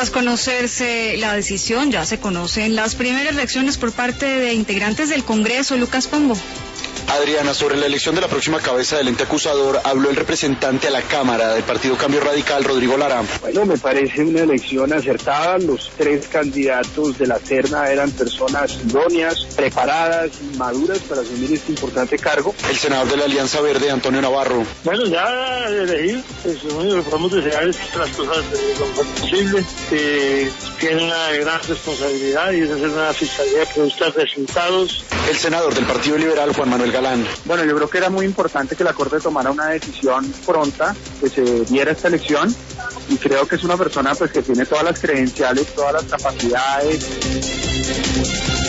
Tras conocerse la decisión, ya se conocen las primeras reacciones por parte de integrantes del Congreso. Lucas Pombo. Adriana, sobre la elección de la próxima cabeza del ente acusador, habló el representante a la Cámara del Partido Cambio Radical, Rodrigo Lara. Bueno, me parece una elección acertada. Los tres candidatos de la terna eran personas idóneas, preparadas y maduras para asumir este importante cargo. El senador de la Alianza Verde, Antonio Navarro. Bueno, ya de elegir, pues lo único que podemos desear es que las cosas lo mejor posible. Tienen una gran responsabilidad y es hacer una fiscalía que produzca resultados. El senador del Partido Liberal, Juan Manuel Galán. Bueno, yo creo que era muy importante que la Corte tomara una decisión pronta, que se diera esta elección, y creo que es una persona pues que tiene todas las credenciales, todas las capacidades.